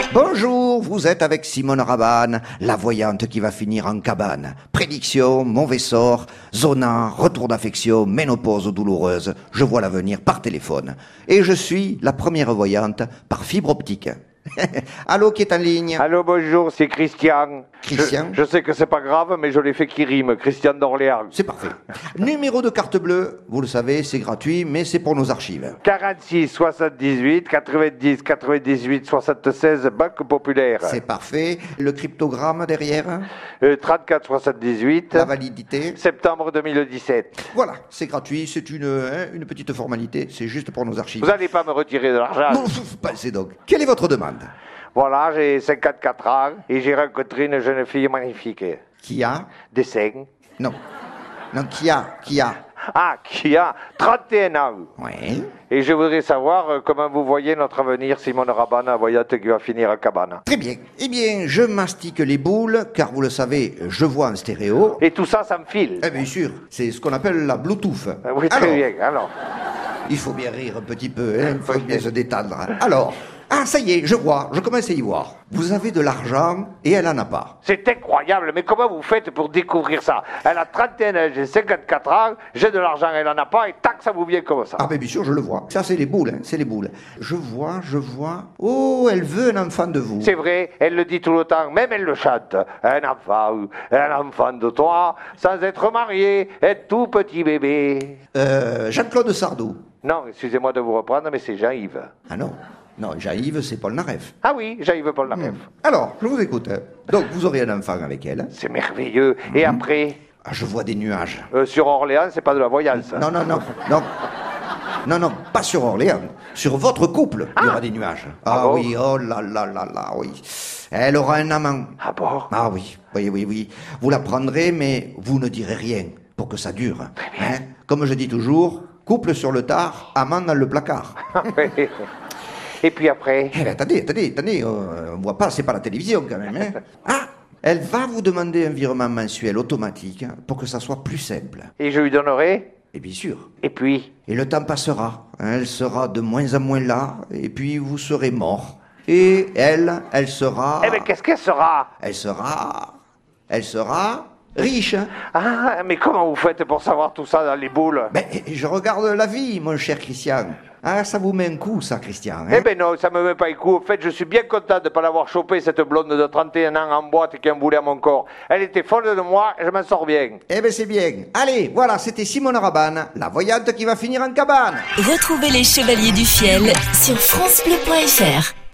Bonjour, vous êtes avec Simone Rabanne, la voyante qui va finir en cabane. Prédiction, mauvais sort, zona, retour d'affection, ménopause douloureuse. Je vois l'avenir par téléphone. Et je suis la première voyante par fibre optique. Allô, qui est en ligne? Allô, bonjour, c'est Christian. Christian? Je sais que c'est pas grave, mais je l'ai fait qui rime. Christian d'Orléans. C'est parfait. Numéro de carte bleue, vous le savez, c'est gratuit, mais c'est pour nos archives. 46 78 90 98 76, Banque Populaire. C'est parfait. Le cryptogramme derrière? 34 78. La validité? Septembre 2017. Voilà, c'est gratuit, c'est une petite formalité, c'est juste pour nos archives. Vous n'allez pas me retirer de l'argent? Non, pensez donc. Quelle est votre demande? Voilà, j'ai 54 ans et j'ai rencontré une jeune fille magnifique. Qui a? Des seins. Non. Non, qui a? Ah, qui a 31 ans. Oui. Et je voudrais savoir comment vous voyez notre avenir, Simone Rabanne, la voyante qui va finir à cabane. Très bien. Eh bien, je mastique les boules, car vous le savez, je vois en stéréo. Et tout ça, ça me file. Eh bien sûr, c'est ce qu'on appelle la Bluetooth. Oui, très bien, alors. Il faut bien rire un petit peu, hein, il faut bien se détendre. Alors, ça y est, je vois, je commence à y voir. Vous avez de l'argent et elle en a pas. C'est incroyable, mais comment vous faites pour découvrir ça? Elle a 31 ans, j'ai 54 ans, j'ai de l'argent, elle en a pas, et tac, ça vous vient comme ça. Ah ben bien sûr, je le vois. Ça, c'est les boules, hein, c'est les boules. Je vois. Oh, elle veut un enfant de vous. C'est vrai, elle le dit tout le temps, même elle le chante. Un enfant de toi, sans être marié, un tout petit bébé. Jean-Claude Sardou. Non, excusez-moi de vous reprendre, mais c'est Jean-Yves. Ah non, Jean-Yves, c'est Paul Naref. Ah oui, Jean-Yves Paul Naref. Alors, je vous écoute. Donc, vous aurez un enfant avec elle. C'est merveilleux. Et après, Je vois des nuages. sur Orléans, c'est pas de la voyance. Non, pas sur Orléans. Sur votre couple, il y aura des nuages. Ah bon? Oui, oh là, oui. Elle aura un amant. Ah bon? Ah oui. Vous la prendrez, mais vous ne direz rien pour que ça dure. Hein? Comme je dis toujours, couple sur le tard, amant dans le placard. Et puis après? Eh bien, attendez, on voit pas, c'est pas la télévision quand même. Hein? Elle va vous demander un virement mensuel automatique pour que ça soit plus simple. Et je lui donnerai? Et bien sûr. Et puis? Et le temps passera. Elle sera de moins en moins là, et puis vous serez mort. Et elle sera... Eh bien, qu'est-ce qu'elle sera? Elle sera riche. Ah, mais comment vous faites pour savoir tout ça dans les boules? Ben, je regarde la vie, mon cher Christian. Ça vous met un coup, ça, Christian. Hein? Eh ben non, ça me met pas un coup. En fait, je suis bien content de ne pas l'avoir chopée, cette blonde de 31 ans en boîte qui en voulait à mon corps. Elle était folle de moi, je m'en sors bien. Eh ben c'est bien. Allez, voilà, c'était Simone Rabanne, la voyante qui va finir en cabane. Retrouvez les Chevaliers du Fiel sur francebleu.fr.